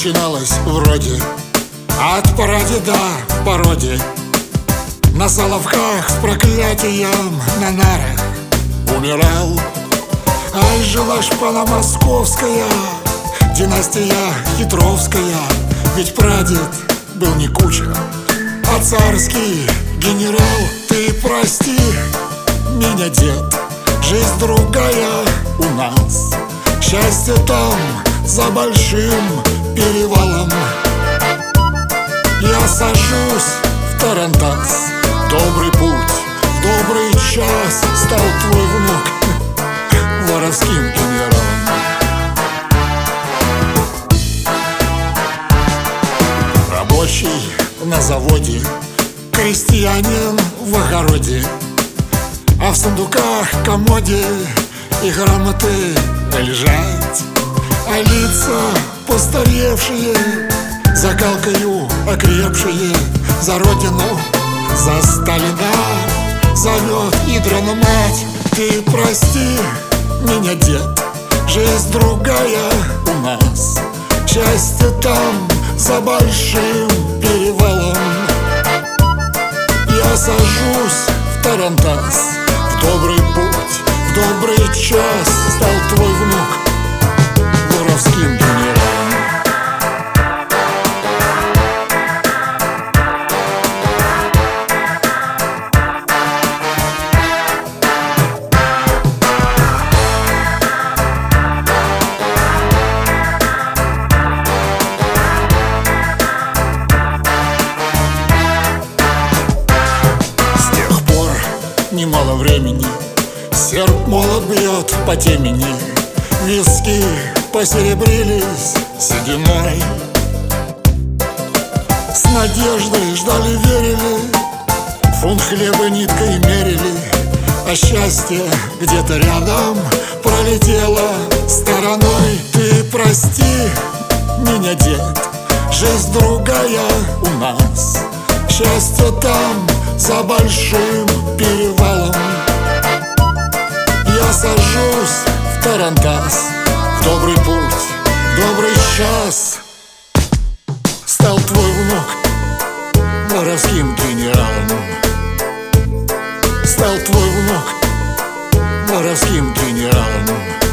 начиналось вроде от прадеда в породе. На Соловках с проклятием на нарах умирал. Ай, жила шпана московская, династия хитровская. Ведь прадед был не кучер, а царский генерал. Ты прости меня, дед, жизнь другая у нас. Счастье там за большим перевалом. Я сажусь в тарантас. Добрый путь, в добрый час стал твой внук воровским генералом. Рабочий на заводе, крестьянин в огороде, а в сундуках, комоде и грамоты лежат, а лица постаревшие, закалкою окрепшие, за родину, за Сталина зовет ядрена мать. Ты прости меня, дед, жизнь другая у нас. Счастье там за большим перевалом. Я сажусь в тарантас. В добрый путь, в добрый час стал твой внук воровским генералом. Немало времени серп молот бьет по темени, виски посеребрились сединой. С надеждой ждали, верили, фунт хлеба ниткой мерили, а счастье где-то рядом пролетело стороной. Ты прости меня, дед, жизнь другая у нас. Счастье там за большим перевалом. Я сажусь в тарантас. В добрый путь, в добрый час стал твой внук воровским генералом. Стал твой внук воровским генералом.